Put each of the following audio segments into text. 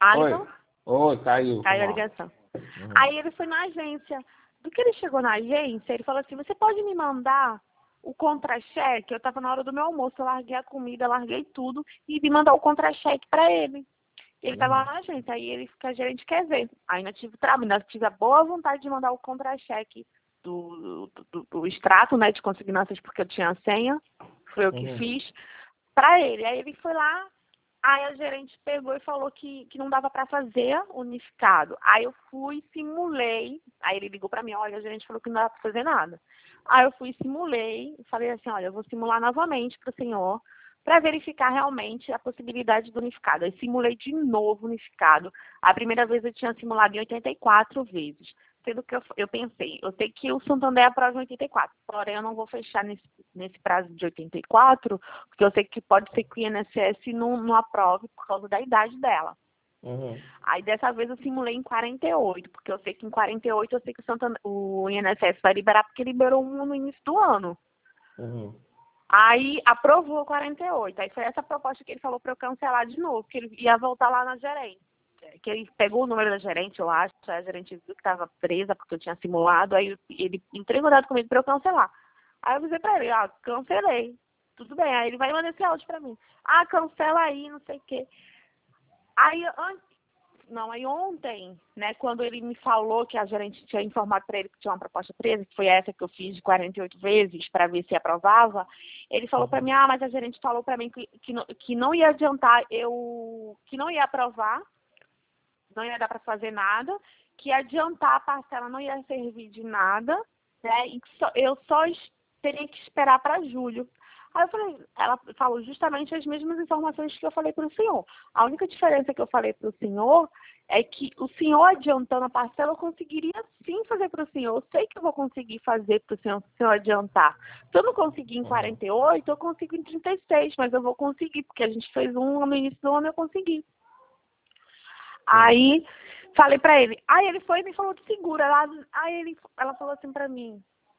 Alisson? Oi, caiu. Caiu a ligação. Uhum. Aí ele foi na agência. Do que ele chegou na agência, ele falou assim, você pode me mandar o contra-cheque? Eu estava na hora do meu almoço, eu larguei a comida, larguei tudo e me mandar o contra-cheque para ele. Ele estava lá na agência, aí ele, que a gerente quer ver. Aí ainda tive a boa vontade de mandar o contra-cheque do extrato, né, de consignanças, porque eu tinha a senha, foi eu que fiz, para ele. Aí ele foi lá, aí a gerente pegou e falou que não dava para fazer unificado. Aí eu fui, simulei, aí ele ligou para mim, olha, a gerente falou que não dava para fazer nada. Aí eu fui, simulei, falei assim, olha, eu vou simular novamente para o senhor, para verificar realmente a possibilidade do unificado. Eu simulei de novo unificado. A primeira vez eu tinha simulado em 84 vezes. Sendo que eu pensei, eu sei que o Santander aprova em 84, porém eu não vou fechar nesse prazo de 84, porque eu sei que pode ser que o INSS não aprove por causa da idade dela. Aí dessa vez eu simulei em 48, porque eu sei que em 48 eu sei que o INSS vai liberar, porque liberou um no início do ano. Aí aprovou 48. Aí foi essa proposta que ele falou para eu cancelar de novo, que ele ia voltar lá na gerente. Que ele pegou o número da gerente, eu acho, a gerente viu que estava presa porque eu tinha simulado, aí ele entrou em contato comigo para eu cancelar. Aí eu avisei para ele, cancelei. Tudo bem, aí ele vai mandar esse áudio para mim. Cancela aí, não sei o quê. Aí ontem, né, quando ele me falou que a gerente tinha informado para ele que tinha uma proposta presa, que foi essa que eu fiz de 48 vezes para ver se aprovava, ele falou para mim, mas a gerente falou para mim que não ia adiantar, que não ia aprovar, não ia dar para fazer nada, que ia adiantar a parcela não ia servir de nada, né, e que eu só teria que esperar para julho. Aí eu falei, ela falou justamente as mesmas informações que eu falei para o senhor. A única diferença que eu falei para o senhor é que o senhor adiantando a parcela, eu conseguiria sim fazer para o senhor. Eu sei que eu vou conseguir fazer para o senhor adiantar. Se eu não conseguir em 48, eu consigo em 36, mas eu vou conseguir, porque a gente fez no início do ano, eu consegui. Aí falei para ele. Aí ele foi e me falou de seguro. Ela falou assim para mim,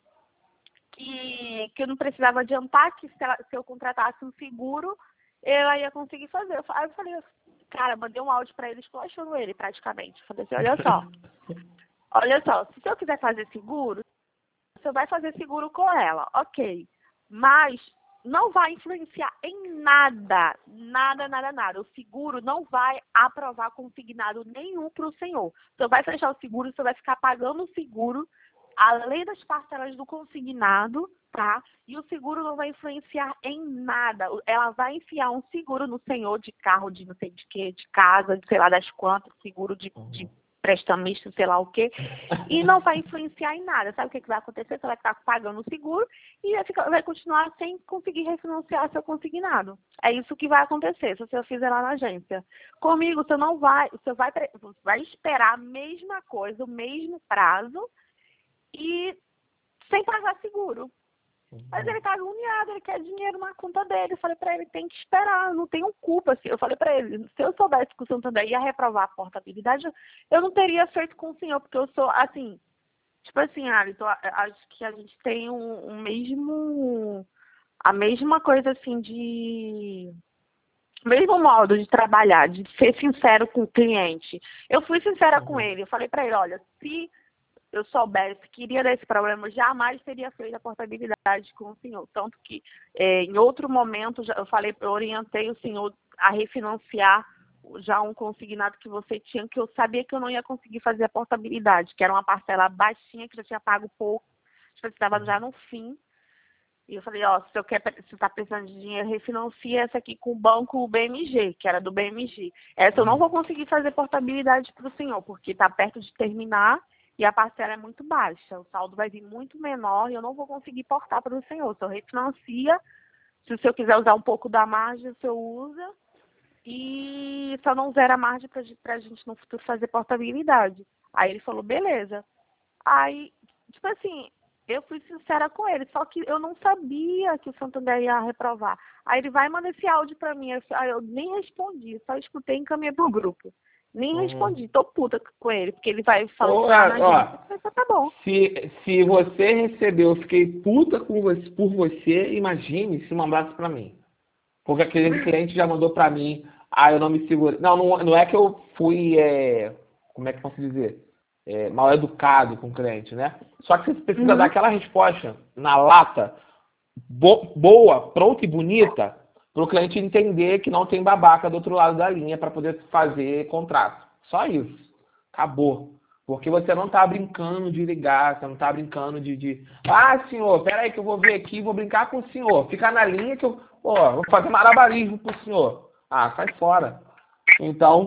que eu não precisava adiantar, que se eu contratasse um seguro, ela ia conseguir fazer. Aí eu falei, cara, mandei um áudio para ele, esculachando ele praticamente. Falei assim, olha só, se eu quiser fazer seguro, você vai fazer seguro com ela, ok. Mas não vai influenciar em nada, nada. O seguro não vai aprovar consignado nenhum para o senhor. Você vai fechar o seguro, você vai ficar pagando o seguro além das parcelas do consignado, tá? E o seguro não vai influenciar em nada. Ela vai enfiar um seguro no senhor de carro, de não sei de quê, de casa, de sei lá das quantas, seguro de prestamista, sei lá o quê, e não vai influenciar em nada. Sabe o que vai acontecer? Você vai estar pagando o seguro e vai continuar sem conseguir refinanciar seu consignado. É isso que vai acontecer se você fizer lá na agência. Comigo, você vai esperar a mesma coisa, o mesmo prazo, e sem pagar seguro. Mas ele tá agoniado, ele quer dinheiro na conta dele. Eu falei pra ele, tem que esperar, eu não tenho culpa. Eu falei pra ele, se eu soubesse que o Santander ia reprovar a portabilidade, eu não teria feito com o senhor, porque eu sou, assim, tipo assim, Alisson, acho que a gente tem a mesma coisa, assim, mesmo modo de trabalhar, de ser sincero com o cliente. Eu fui sincera com ele, eu falei pra ele, olha, se eu soubesse que iria dar esse problema, jamais teria feito a portabilidade com o senhor. Tanto que, em outro momento, eu orientei o senhor a refinanciar já um consignado que você tinha, que eu sabia que eu não ia conseguir fazer a portabilidade, que era uma parcela baixinha, que já tinha pago pouco, estava já no fim. E eu falei, se você está precisando de dinheiro, refinancia essa aqui com o banco BMG, que era do BMG. Essa eu não vou conseguir fazer portabilidade para o senhor, porque está perto de terminar, e a parcela é muito baixa, o saldo vai vir muito menor e eu não vou conseguir portar para o senhor. O senhor refinancia, se o senhor quiser usar um pouco da margem, o senhor usa, e só não zera a margem para a gente no futuro fazer portabilidade. Aí ele falou, beleza. Aí, tipo assim, eu fui sincera com ele, só que eu não sabia que o Santander ia reprovar. Aí ele vai mandar esse áudio para mim, aí eu nem respondi, só escutei e encaminhei pro grupo. Nem respondi, tô puta com ele, porque ele vai falar na agência, tá bom. Se você recebeu, eu fiquei puta por você, imagine se mandasse pra mim. Porque aquele cliente já mandou pra mim eu não me segurei. Não é que eu fui, como é que eu posso dizer? Mal educado com o cliente, né? Só que você precisa dar aquela resposta na lata, boa, pronta e bonita, para o cliente entender que não tem babaca do outro lado da linha para poder fazer contrato. Só isso. Acabou. Porque você não está brincando de ligar, você não está brincando senhor, peraí que eu vou ver aqui, vou brincar com o senhor. Fica na linha que eu vou fazer malabarismo pro senhor. Sai fora. Então,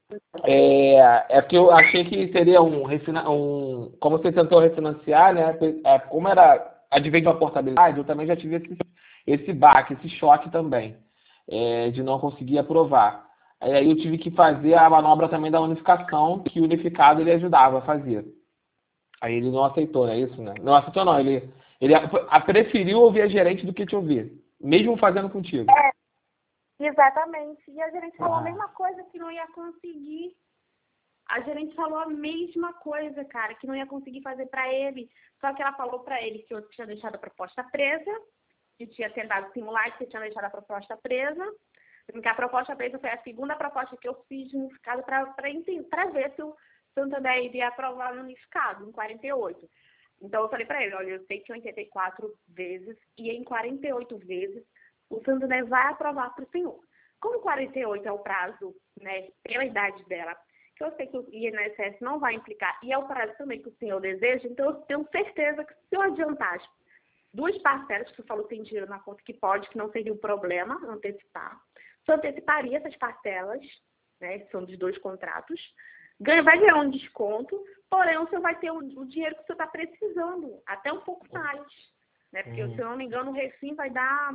porque eu achei que seria como você tentou refinanciar, né? Como era advém de uma portabilidade, eu também já tive esse baque, esse choque também, de não conseguir aprovar. Aí eu tive que fazer a manobra também da unificação, que o unificado ele ajudava a fazer. Aí ele não aceitou, não é isso, né? Não aceitou não, ele preferiu ouvir a gerente do que te ouvir, mesmo fazendo contigo. Exatamente. E a gerente falou a mesma coisa, que não ia conseguir. A gerente falou a mesma coisa, cara, que não ia conseguir fazer para ele. Só que ela falou para ele que eu tinha deixado a proposta presa, que tinha tentado simular que eu tinha deixado a proposta presa. Porque a proposta presa foi a segunda proposta que eu fiz unificado para ver se o Santander iria aprovar no unificado, em 48. Então eu falei para ele, olha, eu sei que 84 vezes e em 48 vezes o Santander vai aprovar para o senhor. Como 48 é o prazo, né, pela idade dela, que eu sei que o INSS não vai implicar, e é o prazo também que o senhor deseja, então eu tenho certeza que se eu adiantar as 2 parcelas, que você falou que tem dinheiro na conta que pode, que não seria um problema antecipar, você anteciparia essas parcelas, né, que são dos 2 contratos, vai ganhar um desconto, porém você vai ter o dinheiro que você está precisando, até um pouco mais, né, porque se eu não me engano o refim vai dar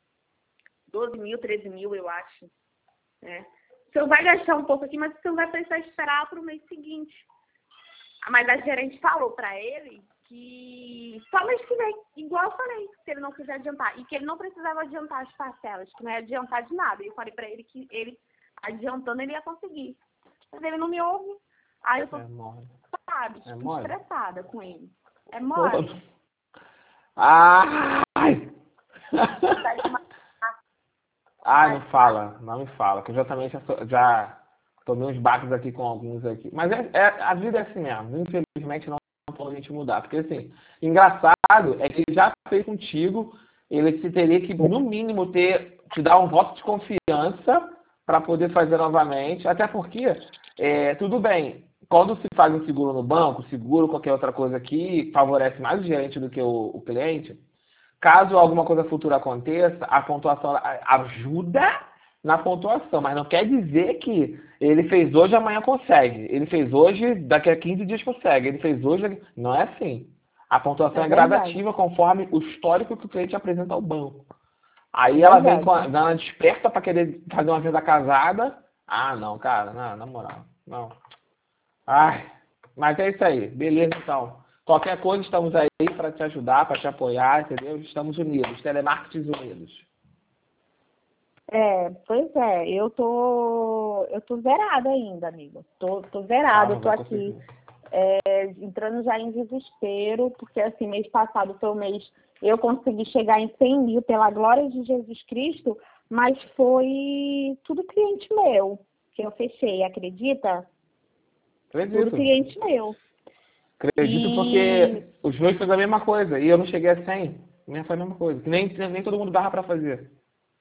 12 mil, 13 mil, eu acho, né. Você vai gastar um pouco aqui, mas você não vai precisar esperar para o mês seguinte. Mas a gerente falou para ele que só mês que vem, igual eu falei, se ele não quiser adiantar. E que ele não precisava adiantar as parcelas, que não ia adiantar de nada. E eu falei para ele que ele, adiantando, ele ia conseguir. Mas ele não me ouve. Aí eu tô, sabe, estressada com ele. É mole. Ai! Não fala, não me fala, que eu já também já tomei uns baques aqui com alguns aqui. Mas a vida é assim mesmo, infelizmente não pode a gente mudar. Porque assim, engraçado é que ele já fez contigo, ele teria que, no mínimo, te dar um voto de confiança para poder fazer novamente. Até porque, tudo bem, quando se faz um seguro no banco, seguro qualquer outra coisa aqui, favorece mais o gerente do que o cliente. Caso alguma coisa futura aconteça, a pontuação ajuda na pontuação, mas não quer dizer que ele fez hoje, amanhã consegue. Ele fez hoje, daqui a 15 dias consegue. Ele fez hoje, não é assim. A pontuação é gradativa conforme o histórico que o cliente apresenta ao banco. Aí ela vem ela desperta para querer fazer uma venda casada. Não, cara, não, na moral, não. Mas é isso aí, beleza então. Qualquer coisa, estamos aí para te ajudar, para te apoiar, entendeu? Estamos unidos, telemarketing unidos. Pois é, eu tô zerada ainda, amigo. Tô zerada, eu tô aqui entrando já em desespero, porque assim, mês passado foi o mês, eu consegui chegar em 100 mil pela glória de Jesus Cristo, mas foi tudo cliente meu que eu fechei, acredita? Acredito. Tudo cliente meu. Acredito porque os meus fez a mesma coisa e eu não cheguei a 100. Minha foi a mesma coisa. Nem todo mundo dava para fazer.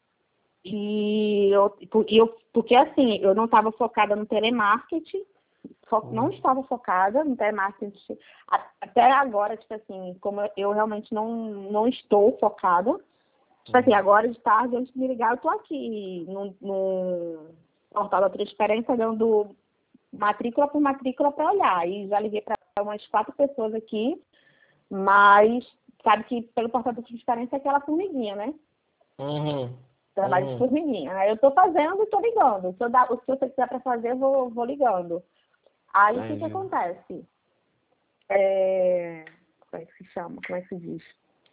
Porque assim, eu não estava focada no telemarketing, não estava focada no telemarketing. Até agora, tipo assim, como eu realmente não estou focada, tipo assim, agora de tarde, antes de me ligar, eu tô aqui no portal da transparência, dando matrícula por matrícula para olhar. E já liguei para umas 4 pessoas aqui, mas sabe que pelo portal da transparência é aquela formiguinha, né? Trabalho de formiguinha. Aí eu tô fazendo e tô ligando. Se você quiser para fazer, eu vou ligando. Aí o que acontece? Como é que se chama? Como é que se diz?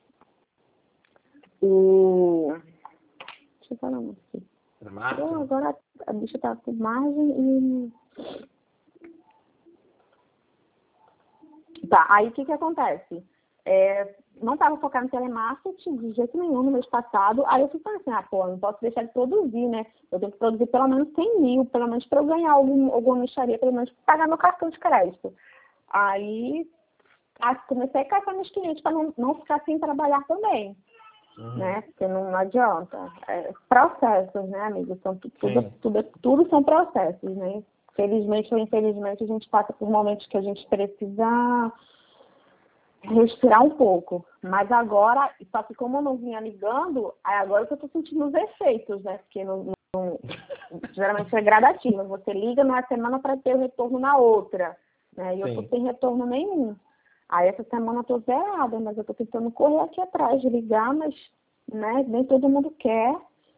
Deixa eu falar aqui. Agora a bicha tá com margem e... Tá, aí o que acontece? não estava focada em telemarketing de jeito nenhum no mês passado. Aí eu fui pensando assim, pô, eu não posso deixar de produzir, né? Eu tenho que produzir pelo menos 100 mil, pelo menos para eu ganhar alguma mixaria, pelo menos para pagar meu cartão de crédito. Aí comecei a caçar meus clientes para não ficar sem trabalhar também, né? Porque não adianta. Processos, né, amigos? São tudo são processos, né? Felizmente ou infelizmente, a gente passa por momentos que a gente precisa respirar um pouco. Mas agora, só que como eu não vinha ligando, aí agora que eu tô sentindo os efeitos, né? Porque geralmente é gradativo. Você liga numa semana para ter o retorno na outra, né? E eu tô sem retorno nenhum. Aí essa semana eu tô zerada, mas eu tô tentando correr aqui atrás de ligar, mas, né, nem todo mundo quer.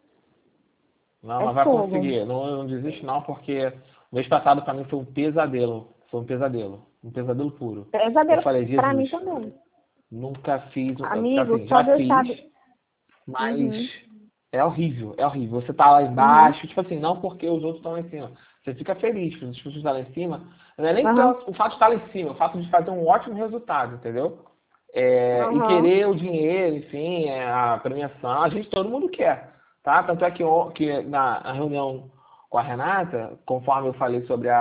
Não, mas vai conseguir. Não desiste não, porque o mês passado para mim foi um pesadelo. Foi um pesadelo. Um pesadelo puro. Pesadelo eu falei, Jesus, pra mim também. Nunca fiz. Amigo, assim, já fiz, mas é horrível, é horrível. Você tá lá embaixo, tipo assim, não porque os outros estão lá em cima. Você fica feliz porque as pessoas estão lá em cima. Não é nem o fato de estar lá em cima, o fato de fazer um ótimo resultado, entendeu? E querer o dinheiro, enfim, a premiação, a gente, todo mundo quer, tá? Tanto é que na reunião com a Renata, conforme eu falei sobre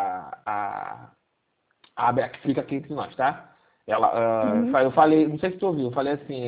a que fica aqui entre nós, tá? Eu falei, não sei se tu ouviu, eu falei assim,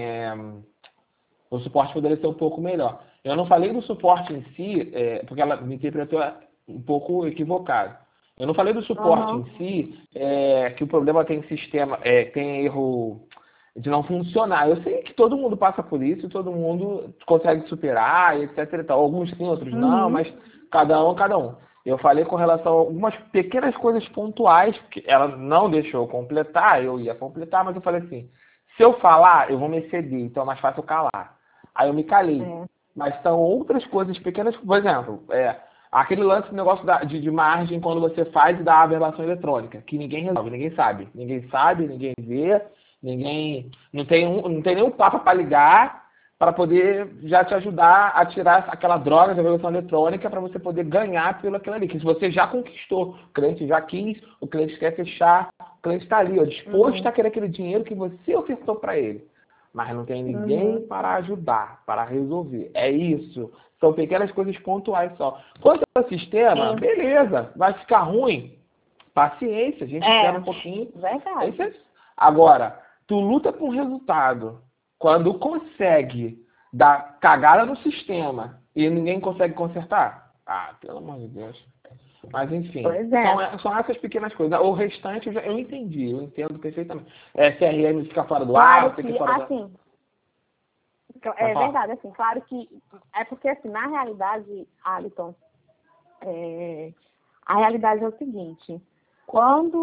o suporte poderia ser um pouco melhor. Eu não falei do suporte em si, porque ela me interpretou um pouco equivocado. Eu não falei do suporte em si, que o problema tem sistema, tem erro de não funcionar. Eu sei que todo mundo passa por isso, todo mundo consegue superar, etc e tal. Alguns sim, outros não, mas cada um. Eu falei com relação a algumas pequenas coisas pontuais, que ela não deixou eu completar, eu ia completar, mas eu falei assim, se eu falar, eu vou me exceder, então é mais fácil eu calar. Aí eu me calei. Mas são outras coisas pequenas, por exemplo, aquele lance do negócio de margem quando você faz e dá a averbação eletrônica, que ninguém resolve, ninguém sabe. Ninguém sabe, ninguém vê, não tem nenhum papo para ligar para poder já te ajudar a tirar aquela droga de averbação eletrônica para você poder ganhar pelo aquilo ali. Que se você já conquistou, o cliente já quis, o cliente quer fechar, o cliente está ali, disposto a querer aquele dinheiro que você ofertou para ele. Mas não tem ninguém para ajudar, para resolver. É isso. São pequenas coisas pontuais só. Quanto ao sistema, beleza, vai ficar ruim. Paciência, a gente espera um pouquinho. Verdade. Agora, tu luta com resultado. Quando consegue dar cagada no sistema e ninguém consegue consertar, pelo amor de Deus. Mas enfim, são essas pequenas coisas. O restante eu entendi, eu entendo perfeitamente. CRM fica fora do ar, fica fora assim, é verdade, assim, claro que é porque assim, na realidade, Alisson, a realidade é o seguinte, quando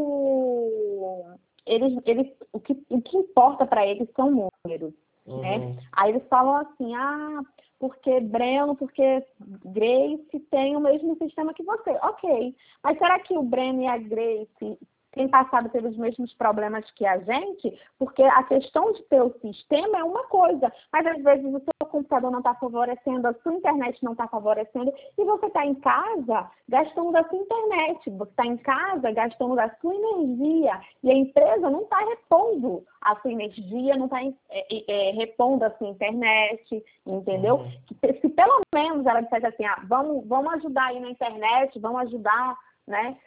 o que importa para eles são números, né? Aí eles falam assim, porque Breno, porque Grace tem o mesmo sistema que você. Ok, mas será que o Breno e a Grace têm passado pelos mesmos problemas que a gente? Porque a questão de ter o sistema é uma coisa, mas às vezes o seu computador não está favorecendo, a sua internet não está favorecendo, e você está em casa gastando da sua internet, você está em casa gastando da sua energia, e a empresa não está repondo a sua energia, não está repondo a sua internet, entendeu? Se pelo menos ela dissesse assim, vamos ajudar aí na internet, vamos ajudar, né,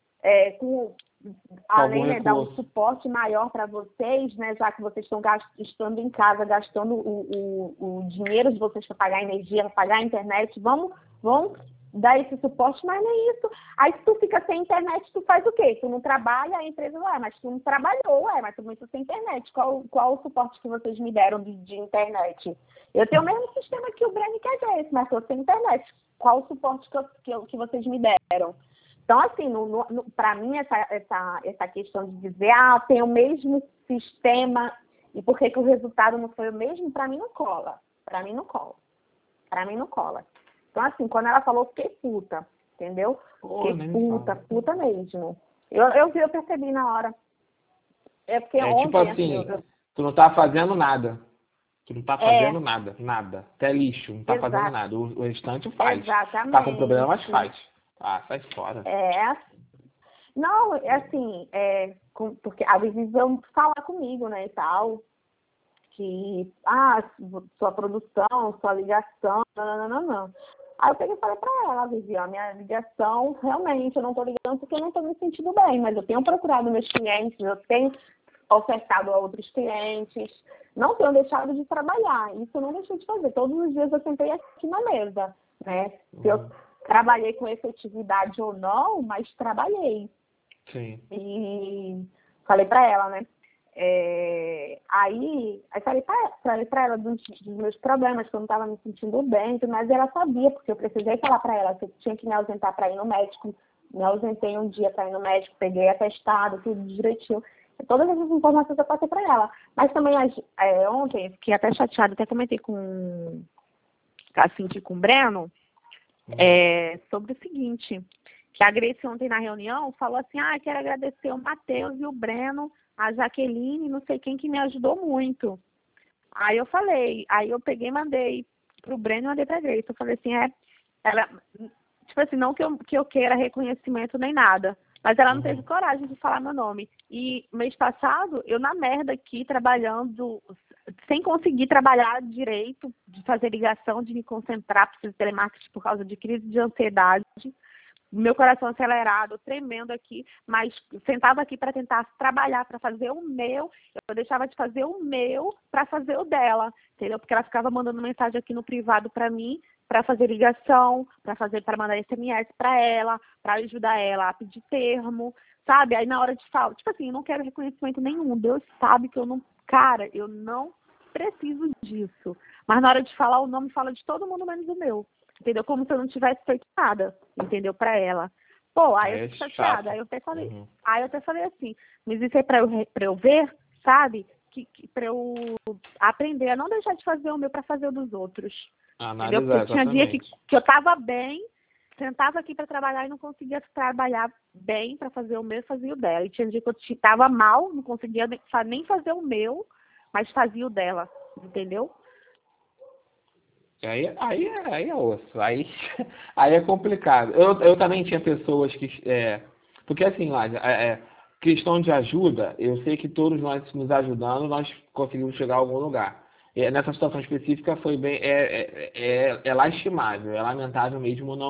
além de dar um suporte maior para vocês, né, já que vocês estando em casa, gastando o dinheiro de vocês para pagar a energia, para pagar a internet, vamos dar esse suporte, mas nem isso. Aí se tu fica sem internet, tu faz o quê? Tu não trabalha, a empresa mas tu não trabalhou, mas tu muito sem internet. Qual o suporte que vocês me deram de internet? Eu tenho o mesmo sistema que o Breno que a Grace, mas estou sem internet. Qual o suporte que vocês me deram? Então, assim, para mim, essa questão de dizer, tem o mesmo sistema e por que o resultado não foi o mesmo, para mim não cola. Para mim não cola. Então, assim, quando ela falou, fiquei puta, entendeu? Fiquei puta mesmo. Eu percebi na hora. É porque ontem... tipo assim, tu não tá fazendo nada. Tu não tá fazendo nada. Até lixo, não tá fazendo nada. O restante faz. Exatamente. Tá com problema, mas faz. Sai fora. Não, é assim, porque às vezes vão falar comigo, né, e tal, que, sua produção, sua ligação, não. Aí eu peguei e falei pra ela, Vivi, a minha ligação, realmente, eu não tô ligando porque eu não tô me sentindo bem, mas eu tenho procurado meus clientes, eu tenho ofertado a outros clientes, não tenho deixado de trabalhar, isso eu não deixei de fazer, todos os dias eu sentei aqui na mesa, né, se eu trabalhei com efetividade ou não, mas trabalhei. Sim. E falei pra ela, né? Aí falei pra ela dos meus problemas, que eu não estava me sentindo bem, mas ela sabia, porque eu precisei falar pra ela que eu tinha que me ausentar para ir no médico. Me ausentei um dia para ir no médico, peguei atestado, tudo direitinho. Todas essas informações eu passei pra ela. Mas também ontem, fiquei até chateada, até comentei com o Breno, sobre o seguinte, que a Grace ontem na reunião falou assim, quero agradecer o Matheus e o Breno, a Jaqueline, não sei quem, que me ajudou muito. Aí eu peguei e mandei pro Breno e mandei pra Grace. Eu falei assim, ela, tipo assim, não que eu queira reconhecimento nem nada, mas ela não teve coragem de falar meu nome. E mês passado, eu na merda aqui, trabalhando, sem conseguir trabalhar direito, de fazer ligação, de me concentrar, preciso de telemarketing por causa de crise de ansiedade, meu coração acelerado, tremendo aqui, mas sentava aqui para tentar trabalhar, para fazer o meu, eu deixava de fazer o meu para fazer o dela, entendeu? Porque ela ficava mandando mensagem aqui no privado para mim, para fazer ligação, para mandar SMS para ela, para ajudar ela a pedir termo, sabe? Aí na hora de falar, tipo assim, eu não quero reconhecimento nenhum, Deus sabe que eu não preciso disso, mas na hora de falar o nome, fala de todo mundo menos o meu. Entendeu? Como se eu não tivesse feito nada, entendeu? Pra ela. Pô, aí eu fiquei chateada. Aí eu até falei assim, mas isso é pra eu ver, sabe? Que pra eu aprender a não deixar de fazer o meu pra fazer o dos outros. Entendeu? Porque tinha dia que eu tava bem, sentava aqui pra trabalhar e não conseguia trabalhar bem pra fazer o meu e fazia o dela. E tinha dia que eu tava mal, não conseguia nem fazer o meu, mas fazia o dela, entendeu? Aí é osso, aí é complicado. Eu também tinha pessoas que, porque assim, Ládia, questão de ajuda, eu sei que todos nós nos ajudando, nós conseguimos chegar a algum lugar. Nessa situação específica foi bem, é lastimável, é lamentável mesmo não